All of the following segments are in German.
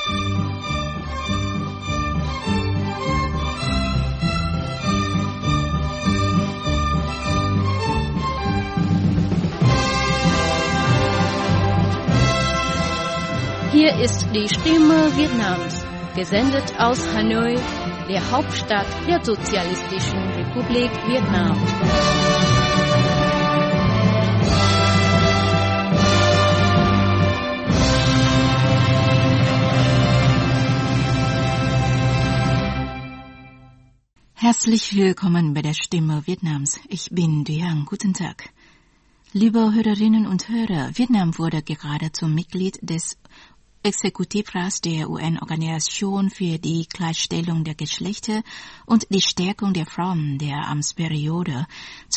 Hier ist die Stimme Vietnams, gesendet aus Hanoi, der Hauptstadt der Sozialistischen Republik Vietnam. Herzlich willkommen bei der Stimme Vietnams. Ich bin Diang. Guten Tag. Liebe Hörerinnen und Hörer, Vietnam wurde gerade zum Mitglied des Exekutivrats der UN-Organisation für die Gleichstellung der Geschlechter und die Stärkung der Frauen der Amtsperiode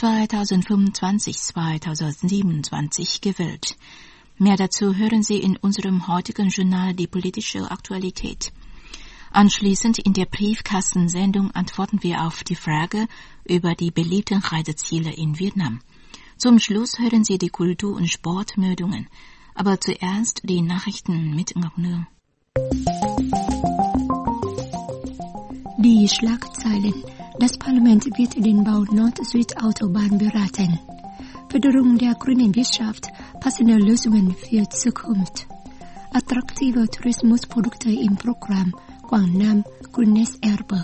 2025-2027 gewählt. Mehr dazu hören Sie in unserem heutigen Journal Die politische Aktualität. Anschließend in der Briefkastensendung antworten wir auf die Frage über die beliebten Reiseziele in Vietnam. Zum Schluss hören Sie die Kultur- und Sportmeldungen. Aber zuerst die Nachrichten mit Ngọc Nương. Die Schlagzeilen. Das Parlament wird den Bau Nord-Süd-Autobahn beraten. Förderung der grünen Wirtschaft, passende Lösungen für Zukunft. Attraktive Tourismusprodukte im Programm Quảng Nam Grünes Erbe.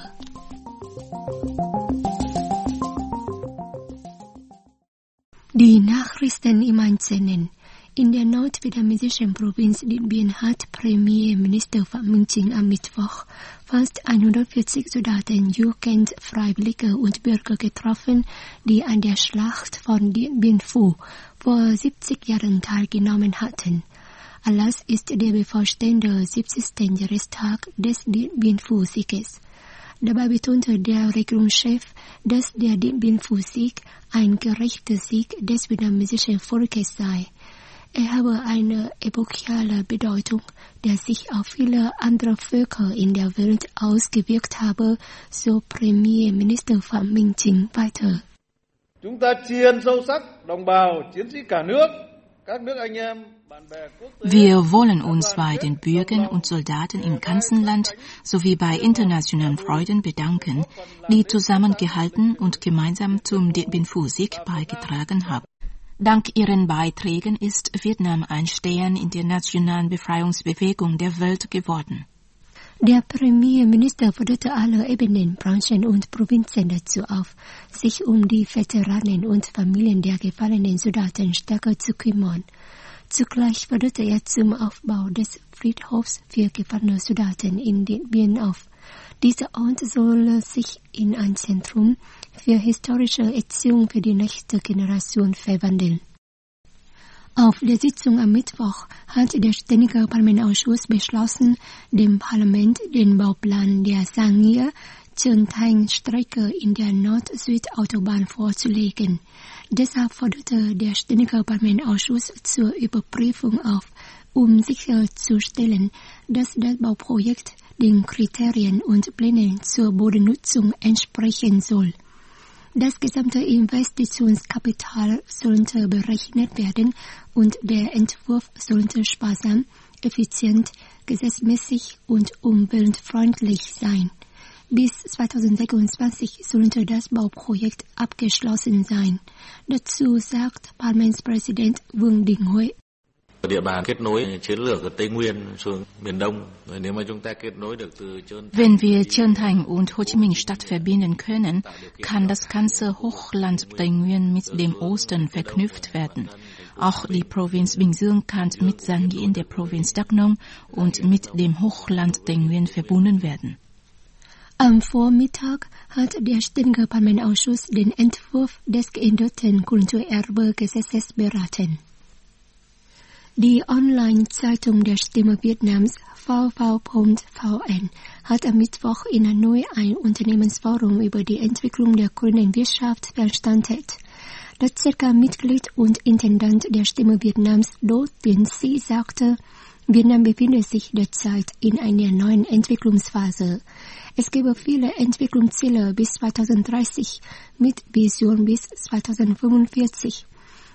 Die Nachrichten im Einzelnen. In der nordvietnamesischen Provinz Điện Biên hat Premierminister Phạm Minh Chính am Mittwoch fast 140 Soldaten, Jugend, Freiwillige und Bürger getroffen, die an der Schlacht von Điện Biên Phủ vor 70 Jahren teilgenommen hatten. Anlass ist der bevorstehende 70. Jahrestag des Điện Biên Phủ-Sieges. Dabei betonte der Regierungschef, dass der Điện Biên Phủ-Sieg ein gerechter Sieg des vietnamesischen Volkes sei. Er habe eine epochale Bedeutung, der sich auf viele andere Völker in der Welt ausgewirkt habe, so Premierminister Phạm Minh Chính weiter. Chúng ta tri ân sâu sắc đồng bào chiến sĩ cả nước, các nước anh em. Wir wollen uns bei den Bürgern und Soldaten im ganzen Land sowie bei internationalen Freunden bedanken, die zusammengehalten und gemeinsam zum Điện Biên Phủ-Sieg beigetragen haben. Dank ihren Beiträgen ist Vietnam ein Stern in der nationalen Befreiungsbewegung der Welt geworden. Der Premierminister forderte alle Ebenen, Branchen und Provinzen dazu auf, sich um die Veteranen und Familien der gefallenen Soldaten stärker zu kümmern. Zugleich forderte er zum Aufbau des Friedhofs für gefallene Soldaten in Điện Biên auf. Dieser Ort soll sich in ein Zentrum für historische Erziehung für die nächste Generation verwandeln. Auf der Sitzung am Mittwoch hat der Ständige Parlamentsausschuss beschlossen, dem Parlament den Bauplan der Sangir-Trân Thành-Strecke in der Nord-Süd-Autobahn vorzulegen. Deshalb forderte der Ständige Parlamentsausschuss zur Überprüfung auf, um sicherzustellen, dass das Bauprojekt den Kriterien und Plänen zur Bodennutzung entsprechen soll. Das gesamte Investitionskapital sollte berechnet werden und der Entwurf sollte sparsam, effizient, gesetzmäßig und umweltfreundlich sein. Bis 2026 sollte das Bauprojekt abgeschlossen sein. Dazu sagt Parlamentspräsident Vương Đình Huệ. Wenn wir Trân Thành und Ho Chi Minh Stadt verbinden können, kann das ganze Hochland Tây Nguyên mit dem Osten verknüpft werden. Auch die Provinz Bình Dương kann mit Sangin der Provinz Đắk Nông und mit dem Hochland Tây Nguyên verbunden werden. Am Vormittag hat der Ständige Parlamentsausschuss den Entwurf des geänderten Kulturerbe-Gesetzes beraten. Die Online-Zeitung der Stimme Vietnams VV.VN hat am Mittwoch in Hanoi ein Unternehmensforum über die Entwicklung der grünen Wirtschaft veranstaltet. Das CK-Mitglied und Intendant der Stimme Vietnams Do Tiến Sĩ sagte, Vietnam befindet sich derzeit in einer neuen Entwicklungsphase. Es gebe viele Entwicklungsziele bis 2030 mit Vision bis 2045.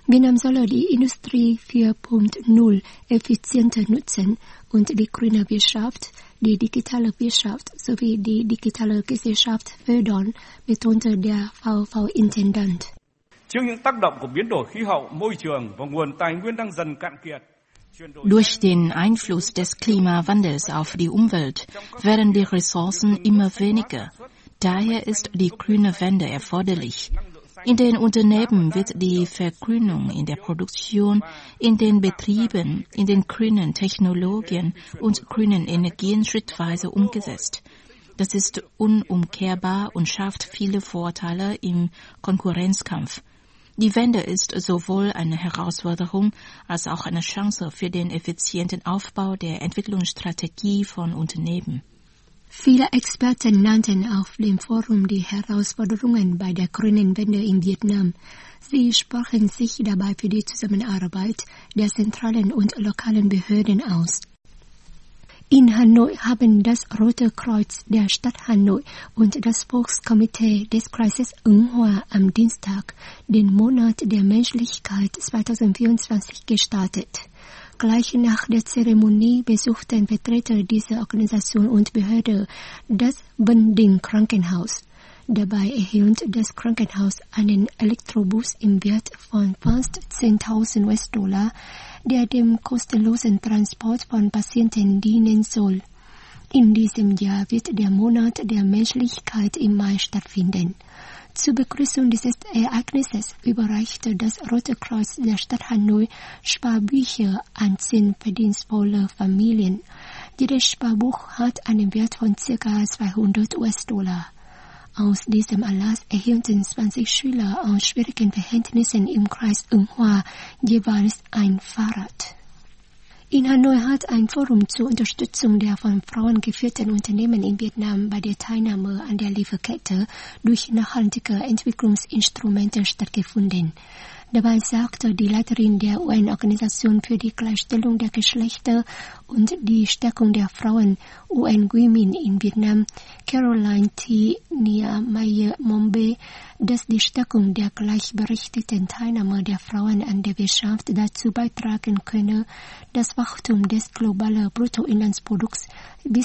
Vietnam solle die Industrie 4.0 effizienter nutzen und die grüne Wirtschaft, die digitale Wirtschaft sowie die digitale Gesellschaft fördern, betonte der VV-Intendant. Trước những tác động của biến đổi khí hậu, môi trường và nguồn tài nguyên đang dần cạn kiệt. Durch den Einfluss des Klimawandels auf die Umwelt werden die Ressourcen immer weniger. Daher ist die grüne Wende erforderlich. In den Unternehmen wird die Vergrünung in der Produktion, in den Betrieben, in den grünen Technologien und grünen Energien schrittweise umgesetzt. Das ist unumkehrbar und schafft viele Vorteile im Konkurrenzkampf. Die Wende ist sowohl eine Herausforderung als auch eine Chance für den effizienten Aufbau der Entwicklungsstrategie von Unternehmen. Viele Experten nannten auf dem Forum die Herausforderungen bei der grünen Wende in Vietnam. Sie sprachen sich dabei für die Zusammenarbeit der zentralen und lokalen Behörden aus. In Hanoi haben das Rote Kreuz der Stadt Hanoi und das Volkskomitee des Kreises Ung Hoa am Dienstag den Monat der Menschlichkeit 2024 gestartet. Gleich nach der Zeremonie besuchten Vertreter dieser Organisation und Behörde das Binh Dinh Krankenhaus. Dabei erhielt das Krankenhaus einen Elektrobus im Wert von fast 10.000 US-Dollar, der dem kostenlosen Transport von Patienten dienen soll. In diesem Jahr wird der Monat der Menschlichkeit im Mai stattfinden. Zur Begrüßung dieses Ereignisses überreichte das Rote Kreuz der Stadt Hanoi Sparbücher an 10 verdienstvolle Familien. Jedes Sparbuch hat einen Wert von ca. 200 US-Dollar. Aus diesem Anlass erhielten 20 Schüler aus schwierigen Verhältnissen im Kreis Ung Hoa jeweils ein Fahrrad. In Hanoi hat ein Forum zur Unterstützung der von Frauen geführten Unternehmen in Vietnam bei der Teilnahme an der Lieferkette durch nachhaltige Entwicklungsinstrumente stattgefunden. Dabei sagte die Leiterin der UN-Organisation für die Gleichstellung der Geschlechter und die Stärkung der Frauen, UN Women in Vietnam, Caroline T. Niamey Mombe, dass die Stärkung der gleichberechtigten Teilnahme der Frauen an der Wirtschaft dazu beitragen könne, das Wachstum des globalen Bruttoinlandsprodukts bis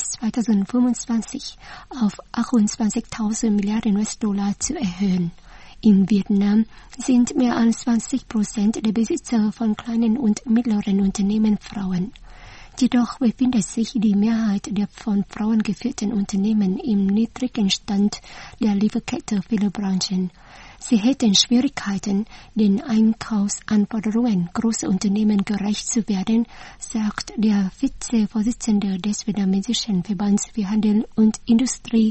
2025 auf 28.000 Milliarden US-Dollar zu erhöhen. In Vietnam sind mehr als 20% der Besitzer von kleinen und mittleren Unternehmen Frauen. Jedoch befindet sich die Mehrheit der von Frauen geführten Unternehmen im niedrigen Stand der Lieferkette vieler Branchen. Sie hätten Schwierigkeiten, den Einkaufsanforderungen großer Unternehmen gerecht zu werden, sagt der Vizevorsitzende des Vietnamesischen Verbands für Handel und Industrie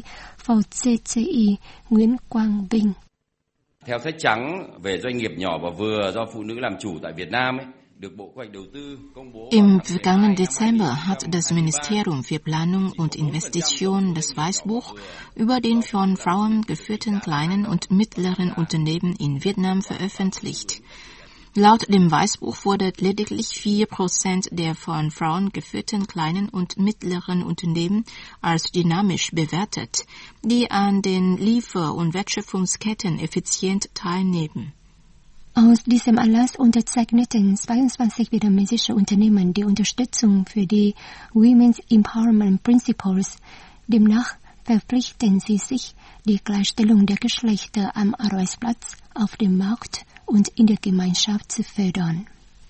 VCCI Nguyễn Quang Vinh. Theo sách trắng về doanh nghiệp nhỏ và vừa do phụ nữ làm chủ tại Việt Nam được Bộ Kế hoạch Đầu tư công bố. Im vergangenen Dezember hat das Ministerium für Planung und Investition das Weißbuch über den von Frauen geführten kleinen und mittleren Unternehmen in Vietnam veröffentlicht. Laut dem Weißbuch wurde lediglich 4% der von Frauen geführten kleinen und mittleren Unternehmen als dynamisch bewertet, die an den Liefer- und Wertschöpfungsketten effizient teilnehmen. Aus diesem Anlass unterzeichneten 22 vietnamesische Unternehmen die Unterstützung für die Women's Empowerment Principles. Demnach verpflichten sie sich, die Gleichstellung der Geschlechter am Arbeitsplatz, auf dem Markt und in der Gemeinschaft zu fördern.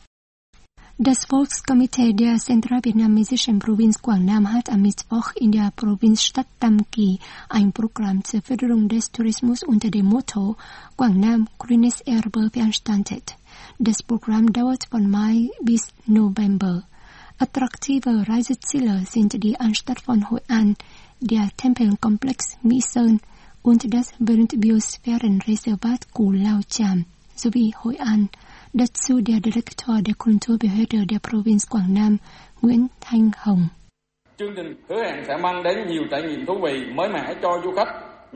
Das Volkskomitee der zentralvietnamesischen Provinz Quảng Nam hat am Mittwoch in der Provinzstadt Tam Kỳ ein Programm zur Förderung des Tourismus unter dem Motto Quảng Nam grünes Erbe veranstaltet. Das Programm dauert von Mai bis November. Attraktive Reiseziele sind die Anstalt von Hội An, der Tempelkomplex My Sơn und das Biosphärenreservat Cù Lao Chàm sowie Hội An. Dazu der Direktor der Kulturbehörde der Provinz Quảng Nam, Nguyễn Thanh Hồng. Chương trình hứa hẹn sẽ mang đến nhiều trải nghiệm thú vị mới mẻ cho du khách.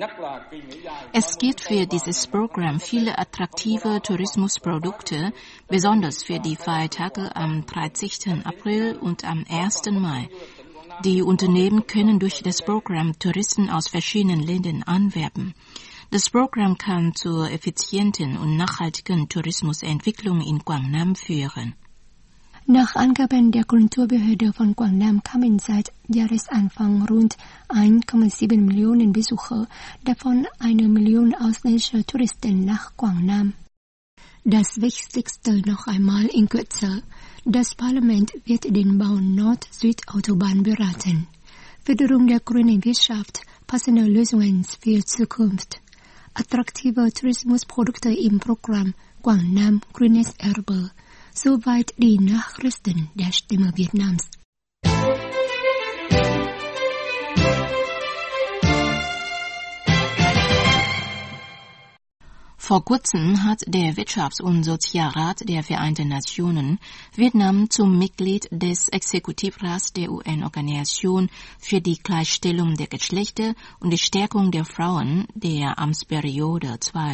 Es gibt für dieses Programm viele attraktive Tourismusprodukte, besonders für die Feiertage am 30. April und am 1. Mai. Die Unternehmen können durch das Programm Touristen aus verschiedenen Ländern anwerben. Das Programm kann zur effizienten und nachhaltigen Tourismusentwicklung in Quảng Nam führen. Nach Angaben der Kulturbehörde von Quảng Nam kamen seit Jahresanfang rund 1,7 Millionen Besucher, davon 1 Million ausländische Touristen nach Quảng Nam. Das Wichtigste noch einmal in Kürze. Das Parlament wird den Bau Nord-Süd-Autobahn beraten. Förderung der grünen Wirtschaft, passende Lösungen für Zukunft. Attraktive Tourismusprodukte im Programm Quảng Nam Grünes Erbe. Soweit die Nachrichten der Stimme Vietnams. Vor kurzem hat der Wirtschafts- und Sozialrat der Vereinten Nationen Vietnam zum Mitglied des Exekutivrats der UN-Organisation für die Gleichstellung der Geschlechter und die Stärkung der Frauen der Amtsperiode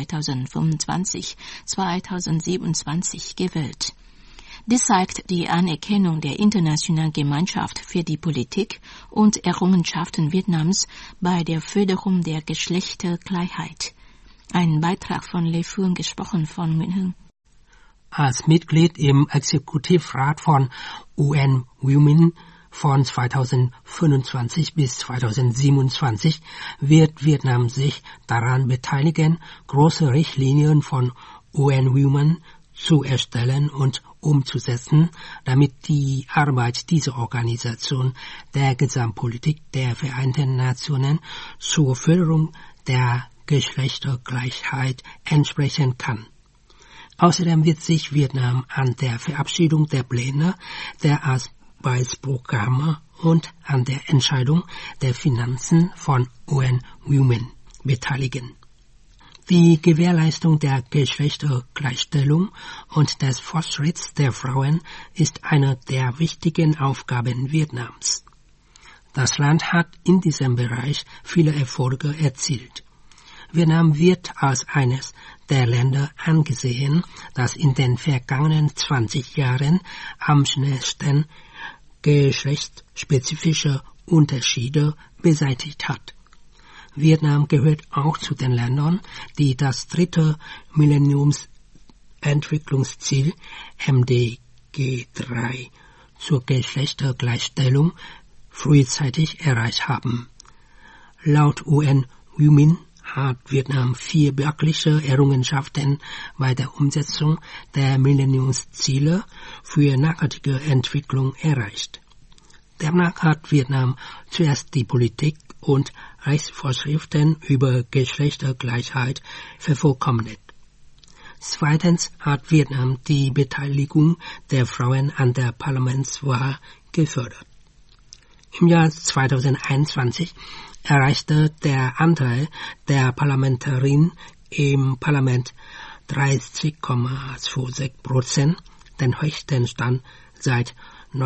2025-2027 gewählt. Dies zeigt die Anerkennung der internationalen Gemeinschaft für die Politik und Errungenschaften Vietnams bei der Förderung der Geschlechtergleichheit. Ein Beitrag von Le Phuong, gesprochen von München. Als Mitglied im Exekutivrat von UN Women von 2025 bis 2027 wird Vietnam sich daran beteiligen, große Richtlinien von UN Women zu erstellen und umzusetzen, damit die Arbeit dieser Organisation der Gesamtpolitik der Vereinten Nationen zur Förderung der Geschlechtergleichheit entsprechen kann. Außerdem wird sich Vietnam an der Verabschiedung der Pläne der Arbeitsprogramme und an der Entscheidung der Finanzen von UN Women beteiligen. Die Gewährleistung der Geschlechtergleichstellung und des Fortschritts der Frauen ist eine der wichtigen Aufgaben Vietnams. Das Land hat in diesem Bereich viele Erfolge erzielt. Vietnam wird als eines der Länder angesehen, das in den vergangenen 20 Jahren am schnellsten geschlechtsspezifische Unterschiede beseitigt hat. Vietnam gehört auch zu den Ländern, die das 3. Millenniumsentwicklungsziel MDG3 zur Geschlechtergleichstellung frühzeitig erreicht haben. Laut UN Women hat Vietnam 4 wirkliche Errungenschaften bei der Umsetzung der Millenniumsziele für nachhaltige Entwicklung erreicht. Demnach hat Vietnam zuerst die Politik und Rechtsvorschriften über Geschlechtergleichheit vervollkommnet. Zweitens hat Vietnam die Beteiligung der Frauen an der Parlamentswahl gefördert. Im Jahr 2021 erreichte der Anteil der Parlamentarierinnen im Parlament 30,26%, den höchsten Stand seit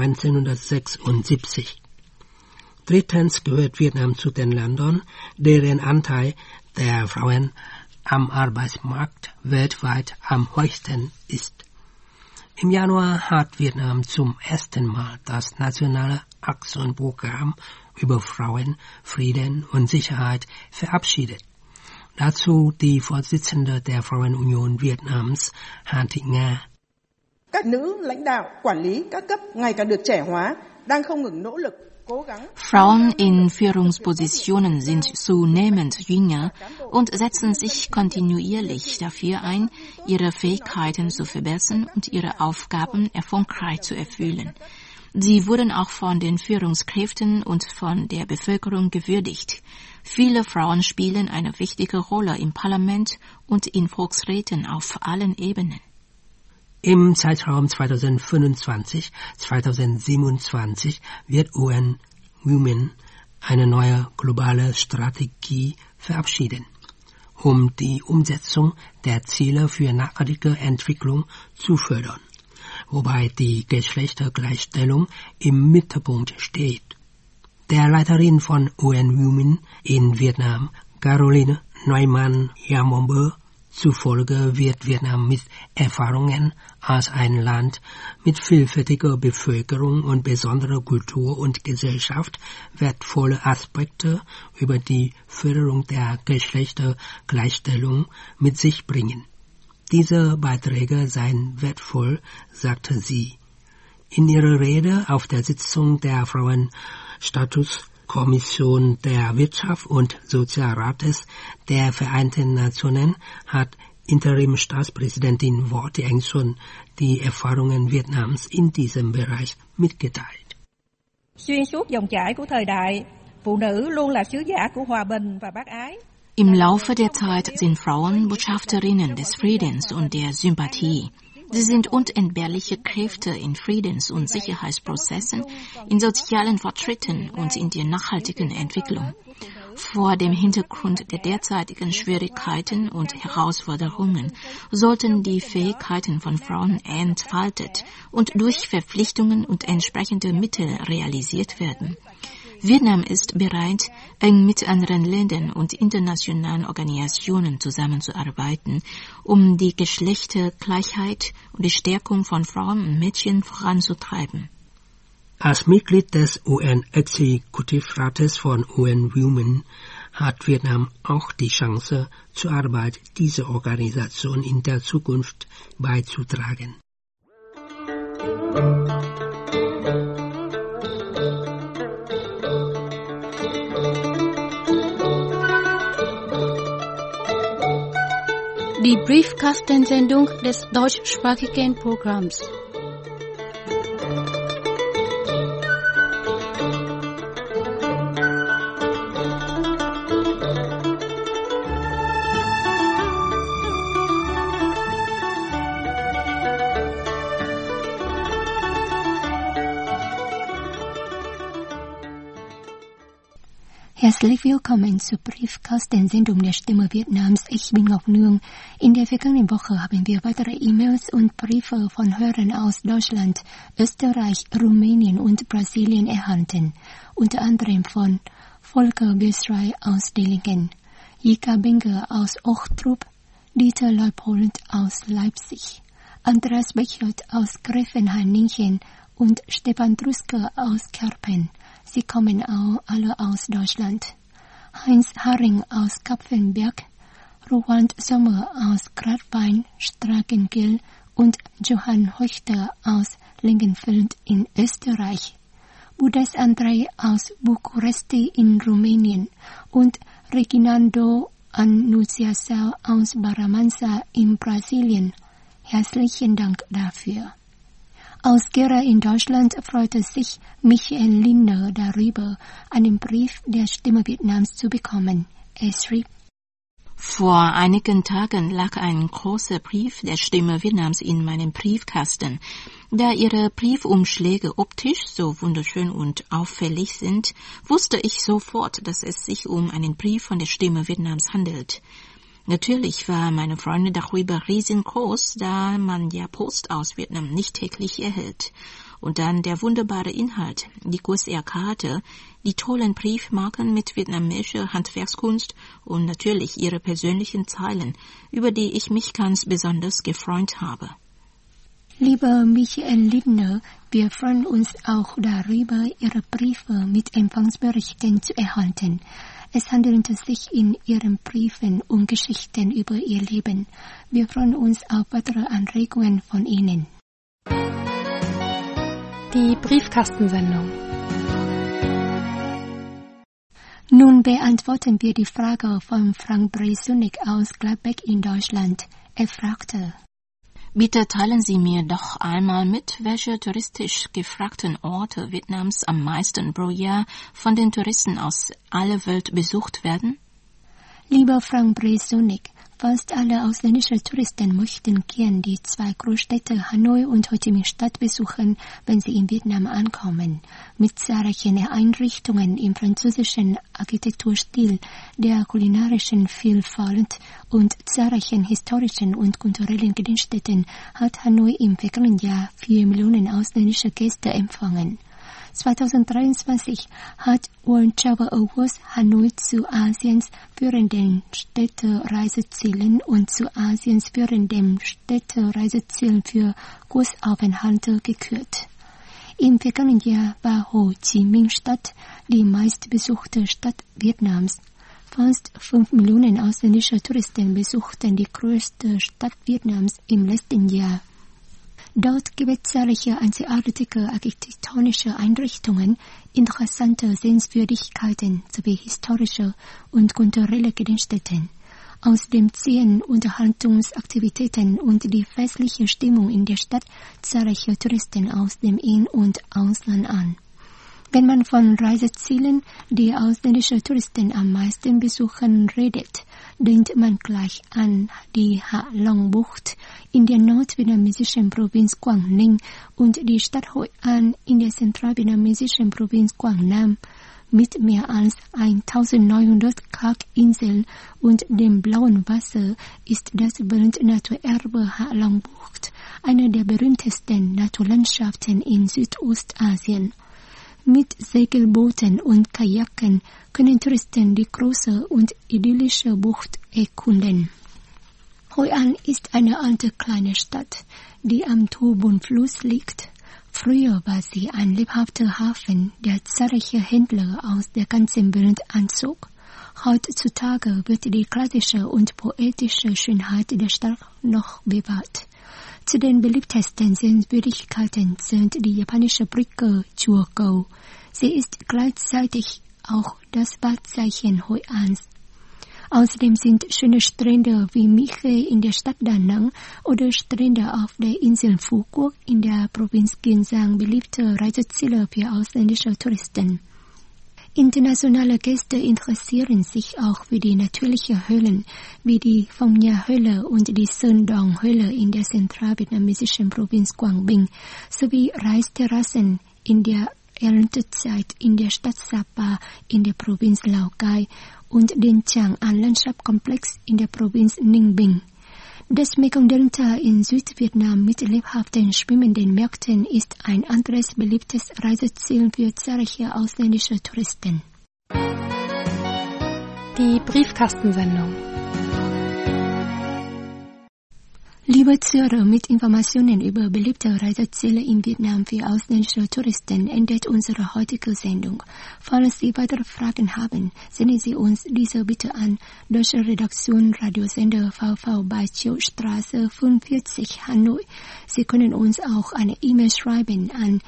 1976. Drittens gehört Vietnam zu den Ländern, deren Anteil der Frauen am Arbeitsmarkt weltweit am höchsten ist. Im Januar hat Vietnam zum ersten Mal das nationale Aktionsprogramm über Frauen, Frieden und Sicherheit verabschiedet. Dazu die Vorsitzende der Frauenunion Vietnams, Han Thị Nga. Các nữ lãnh đạo, quản lý các cấp ngày càng được trẻ hóa, đang không ngừng nỗ lực. Frauen in Führungspositionen sind zunehmend jünger und setzen sich kontinuierlich dafür ein, ihre Fähigkeiten zu verbessern und ihre Aufgaben erfolgreich zu erfüllen. Sie wurden auch von den Führungskräften und von der Bevölkerung gewürdigt. Viele Frauen spielen eine wichtige Rolle im Parlament und in Volksräten auf allen Ebenen. Im Zeitraum 2025-2027 wird UN Women eine neue globale Strategie verabschieden, um die Umsetzung der Ziele für nachhaltige Entwicklung zu fördern, wobei die Geschlechtergleichstellung im Mittelpunkt steht. Der Leiterin von UN Women in Vietnam, Caroline Neumann-Yamombe, Zufolge wird Vietnam mit Erfahrungen als ein Land mit vielfältiger Bevölkerung und besonderer Kultur und Gesellschaft wertvolle Aspekte über die Förderung der Geschlechtergleichstellung mit sich bringen. Diese Beiträge seien wertvoll, sagte sie. In ihrer Rede auf der Sitzung der Frauenstatuskommission der Wirtschaft und Sozialrates der Vereinten Nationen hat Interim-Staatspräsidentin Vo Thị Ánh Xuân die Erfahrungen Vietnams in diesem Bereich mitgeteilt. Xuyên suốt dòng chảy của thời đại, phụ nữ luôn là sứ giả của hòa bình và bác ái. Im Laufe der Zeit sind Frauen Botschafterinnen des Friedens und der Sympathie. Sie sind unentbehrliche Kräfte in Friedens- und Sicherheitsprozessen, in sozialen Fortschritten und in der nachhaltigen Entwicklung. Vor dem Hintergrund der derzeitigen Schwierigkeiten und Herausforderungen sollten die Fähigkeiten von Frauen entfaltet und durch Verpflichtungen und entsprechende Mittel realisiert werden. Vietnam ist bereit, eng mit anderen Ländern und internationalen Organisationen zusammenzuarbeiten, um die Geschlechtergleichheit und die Stärkung von Frauen und Mädchen voranzutreiben. Als Mitglied des UN-Exekutivrates von UN Women hat Vietnam auch die Chance, zur Arbeit dieser Organisation in der Zukunft beizutragen. Die Briefkastensendung des deutschsprachigen Programms. Herzlich willkommen zur Briefkastensendung der Stimme Vietnams. Ich bin Ngọc Nương. In der vergangenen Woche haben wir weitere E-Mails und Briefe von Hörern aus Deutschland, Österreich, Rumänien und Brasilien erhalten. Unter anderem von Volker Bisrey aus Dillingen, Jika Benger aus Ochtrup, Dieter Leupold aus Leipzig, Andreas Bechert aus Gräfenhain-Ningchen und Stefan Truske aus Kerpen. Sie kommen alle aus Deutschland. Heinz Haring aus Kapfenberg, Roland Sommer aus Gradbein, Strakenkill und Johann Heuchter aus Lingenfeld in Österreich. Budes Andrei aus Bukuresti in Rumänien und Reginaldo Annunciação aus Barramansa in Brasilien. Herzlichen Dank dafür. Aus Gera in Deutschland freute sich Michael Lindner darüber, einen Brief der Stimme Vietnams zu bekommen. Er schrieb: Vor einigen Tagen lag ein großer Brief der Stimme Vietnams in meinem Briefkasten. Da ihre Briefumschläge optisch so wunderschön und auffällig sind, wusste ich sofort, dass es sich um einen Brief von der Stimme Vietnams handelt. Natürlich war meine Freude darüber riesengroß, da man ja Post aus Vietnam nicht täglich erhält. Und dann der wunderbare Inhalt, die QR-Karte, die tollen Briefmarken mit vietnamesischer Handwerkskunst und natürlich ihre persönlichen Zeilen, über die ich mich ganz besonders gefreut habe. Lieber Michael Lindner, wir freuen uns auch darüber, Ihre Briefe mit Empfangsberichten zu erhalten. Es handelt sich in Ihren Briefen um Geschichten über Ihr Leben. Wir freuen uns auf weitere Anregungen von Ihnen. Die Briefkastensendung. Nun beantworten wir die Frage von Frank Bresunik aus Gladbeck in Deutschland. Er fragte: Bitte teilen Sie mir doch einmal mit, welche touristisch gefragten Orte Vietnams am meisten pro Jahr von den Touristen aus aller Welt besucht werden? Lieber Frank Bresunik, fast alle ausländischen Touristen möchten gern die zwei Großstädte Hanoi und Ho Chi Minh Stadt besuchen, wenn sie in Vietnam ankommen. Mit zahlreichen Einrichtungen im französischen Architekturstil, der kulinarischen Vielfalt und zahlreichen historischen und kulturellen Gedenkstätten hat Hanoi im vergangenen Jahr 4 Millionen ausländische Gäste empfangen. 2023 hat World Travel Awards Hanoi zu Asiens führenden Städtereisezielen und zu Asiens führendem Städtereiseziel für Kursaufenthalte gekürt. Im vergangenen Jahr war Ho Chi Minh Stadt die meistbesuchte Stadt Vietnams. Fast 5 Millionen ausländische Touristen besuchten die größte Stadt Vietnams im letzten Jahr. Dort gibt es zahlreiche einzigartige architektonische Einrichtungen, interessante Sehenswürdigkeiten sowie historische und kulturelle Gedenkstätten. Außerdem ziehen Unterhaltungsaktivitäten und die festliche Stimmung in der Stadt zahlreiche Touristen aus dem In- und Ausland an. Wenn man von Reisezielen, die ausländische Touristen am meisten besuchen, redet, denkt man gleich an die Ha Long Bucht in der nordvietnamesischen Provinz Quang Ninh und die Stadt Hoi An in der zentralvietnamesischen Provinz Quang Nam. Mit mehr als 1900 Kalkinseln und dem blauen Wasser ist das Weltnaturerbe Ha Long Bucht eine der berühmtesten Naturlandschaften in Südostasien. Mit Segelbooten und Kajaken können Touristen die große und idyllische Bucht erkunden. Hoi An ist eine alte kleine Stadt, die am Thu Bun Fluss liegt. Früher war sie ein lebhafter Hafen, der zahlreiche Händler aus der ganzen Welt anzog. Heutzutage wird die klassische und poetische Schönheit der Stadt noch bewahrt. Zu den beliebtesten Sehenswürdigkeiten zählt die japanische Brücke Chua Cầu. Sie ist gleichzeitig auch das Wahrzeichen Hoi Ans. Außerdem sind schöne Strände wie Miche in der Stadt Da Nang oder Strände auf der Insel Phu Quoc in der Provinz Kiên Giang beliebte Reiseziele für ausländische Touristen. Internationale Gäste interessieren sich auch für die natürlichen Höhlen, wie die Phong Nha-Höhle und die Sơn Dong-Höhle in der zentralvietnamesischen Provinz Quang Binh, sowie Reisterrassen in der Erntezeit in der Stadt Sapa in der Provinz Lao Cai und den Chang-An-Landschaftskomplex in der Provinz Ninh Bình. Das Mekong-Delta in Südvietnam mit lebhaften schwimmenden Märkten ist ein anderes beliebtes Reiseziel für zahlreiche ausländische Touristen. Die Briefkastensendung. Liebe Zuhörer, mit Informationen über beliebte Reiseziele in Vietnam für ausländische Touristen endet unsere heutige Sendung. Falls Sie weitere Fragen haben, senden Sie uns diese bitte an Deutsche Redaktion Radiosender VV bei Chiu-Straße 45 Hanoi. Sie können uns auch eine E-Mail schreiben an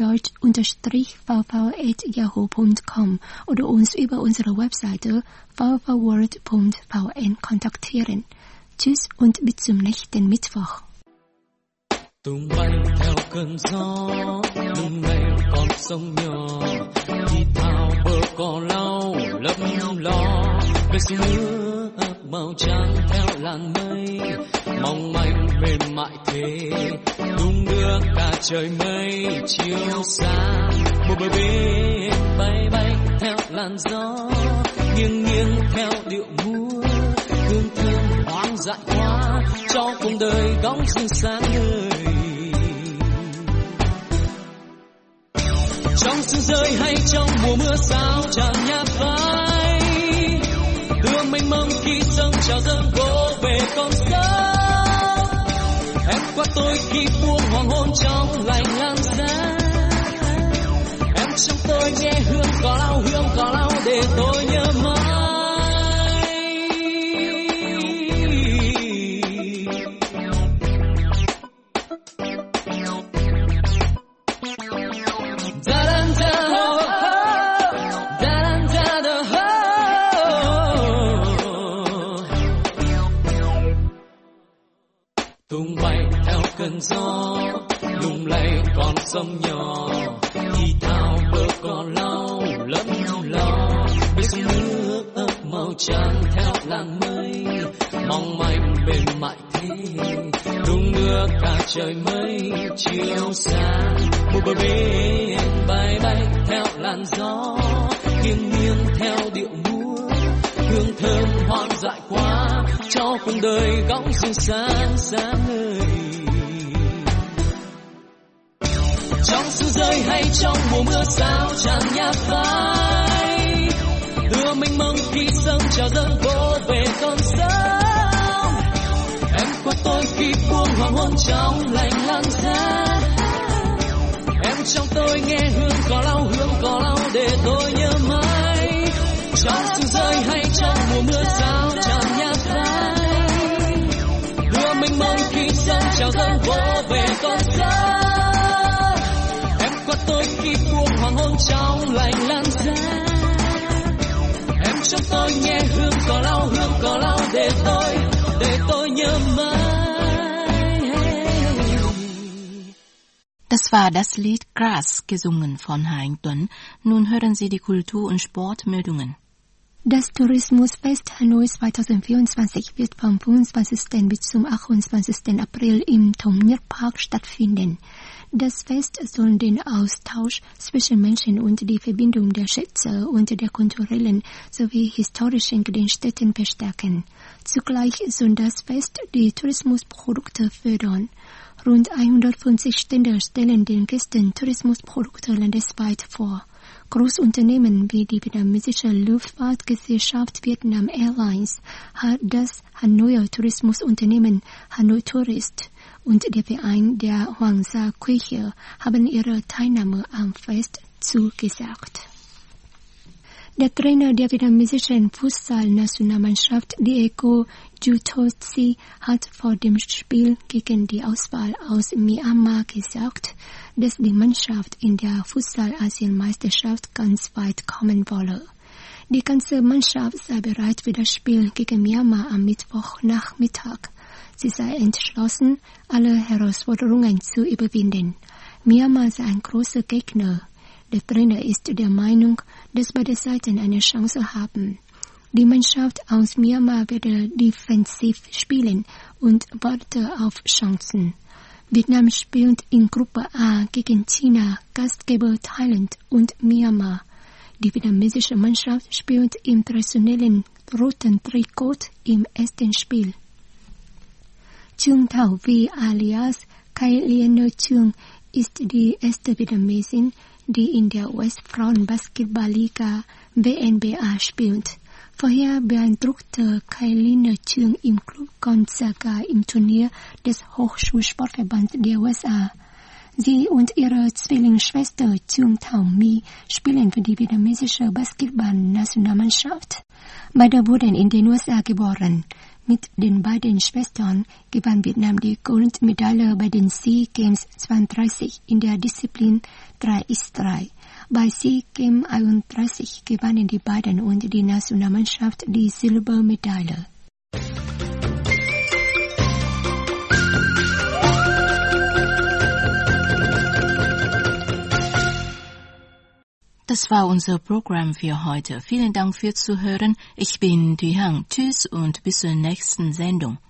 deutsch-vv@yahoo.com oder uns über unsere Webseite vvworld.vn kontaktieren. Tschüss und bis zum nächsten Mittwoch. Tung bay theo cơn gió, lưng này con sông nhỏ, đi thao bờ cỏ lau lấp lo, về sông nước màu trắng theo làn mây, mong manh mềm mại thế, đung đưa cả trời mây chiều xa, một bờ bên bay bay theo làn gió, nghiêng nghiêng theo điệu múa, hương thơm hoang dại quá cho cuộc đời góc rừng sáng ngời. Trong sương rơi hay trong mùa mưa sao tràn nhạt vai, hương mênh mông khi sông trào dâng vỗ về con sông. Em qua tôi khi buông hoàng hôn trong lành lan ra, em trong tôi nghe hương cỏ lau để tôi nhớ mãi. Tung bay theo cơn gió, lung lay con sông nhỏ, đi thao bờ cỏ lau lấp lo, bên sông nước ấp màu trắng theo làn mây, mong manh mềm mại thế, đung đưa cả trời mây chiều sáng, một bờ bên bay bay theo làn gió, nghiêng nghiêng theo điệu múa, hương thơm hoang dại quá cho cuộc đời góc rừng sáng sáng ngời. trong sương rơi hay trong mùa mưa sao chẳng nhạt phai, đưa mênh mông khi sông trào dâng vỗ về con sông. Em qua tôi khi buông hoàng hôn trong lạnh lan ra, em trong tôi nghe hương cỏ lau để tôi nhớ mãi. Trong sương rơi hay trong mùa mưa sao chẳng nhạt phai, đưa mênh mông khi sông trào dâng vỗ về con sông. Em qua tôi khi buông hoàng hôn trong lạnh lan ra, em trong tôi nghe hương cỏ lau để tôi nhớ mãi. Das war das Lied Gras, gesungen von Hein Tuấn. Nun hören Sie die Kultur- und Sportmeldungen. Das Tourismusfest Hanoi 2024 wird vom 25. bis zum 28. April im Thom Nhất Park stattfinden. Das Fest soll den Austausch zwischen Menschen und die Verbindung der Schätze und der kulturellen sowie historischen Gedenkstätten verstärken. Zugleich soll das Fest die Tourismusprodukte fördern. Rund 150 Stände stellen den Gästen Tourismusprodukte landesweit vor. Großunternehmen wie die vietnamesische Luftfahrtgesellschaft Vietnam Airlines, das Hanoier Tourismusunternehmen Hanoi Tourist und der Verein der Hoàng Gia Küche haben ihre Teilnahme am Fest zugesagt. Der Trainer der vietnamesischen Fußballnationalmannschaft, Diego Jutotsi, hat vor dem Spiel gegen die Auswahl aus Myanmar gesagt, dass die Mannschaft in der Fußball-Asienmeisterschaft ganz weit kommen wolle. Die ganze Mannschaft sei bereit für das Spiel gegen Myanmar am Mittwochnachmittag. Sie sei entschlossen, alle Herausforderungen zu überwinden. Myanmar sei ein großer Gegner. Der Trainer ist der Meinung, dass beide Seiten eine Chance haben. Die Mannschaft aus Myanmar werde defensiv spielen und warte auf Chancen. Vietnam spielt in Gruppe A gegen China, Gastgeber Thailand und Myanmar. Die vietnamesische Mannschaft spielt im traditionellen roten Trikot im ersten Spiel. Trương Thảo Vi alias Khai Lien Trương ist die erste Vietnamesin, die in der US-Frauen-Basketball-Liga WNBA spielt. Vorher beeindruckte Khai Lien Trương im Club Gonzaga im Turnier des Hochschulsportverbands der USA. Sie und ihre Zwillingsschwester Trương Thảo My spielen für die vietnamesische Basketball-Nationalmannschaft. Beide wurden in den USA geboren. Mit den beiden Schwestern gewann Vietnam die Goldmedaille bei den SEA Games 32 in der Disziplin 3x3. Bei SEA Games 31 gewannen die beiden und die Nationalmannschaft die Silbermedaille. Das war unser Programm für heute. Vielen Dank fürs Zuhören. Ich bin Thuy Hang. Tschüss und bis zur nächsten Sendung.